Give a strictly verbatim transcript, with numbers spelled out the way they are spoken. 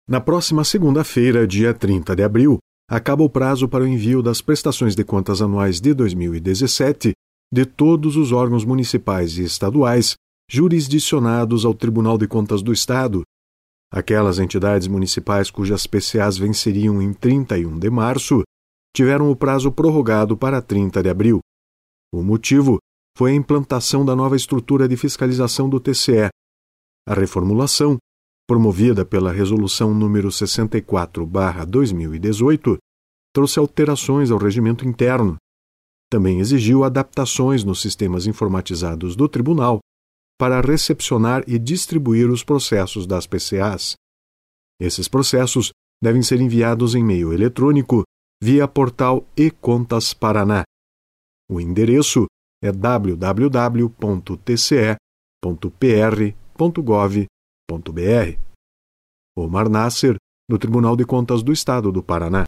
Na próxima segunda-feira, dia trinta de abril, acaba o prazo para o envio das prestações de contas anuais de dois mil e dezessete de todos os órgãos municipais e estaduais jurisdicionados ao Tribunal de Contas do Estado. Aquelas entidades municipais cujas P C As venceriam em trinta e um de março tiveram o prazo prorrogado para trinta de abril. O motivo foi a implantação da nova estrutura de fiscalização do T C E. A reformulação, promovida pela Resolução número sessenta e quatro barra dois mil e dezoito, trouxe alterações ao regimento interno. Também exigiu adaptações nos sistemas informatizados do Tribunal para recepcionar e distribuir os processos das P C As. Esses processos devem ser enviados em meio eletrônico via portal e-Contas Paraná. O endereço é w w w ponto t c e ponto p r ponto gov ponto b r. Omar Nasser, do Tribunal de Contas do Estado do Paraná.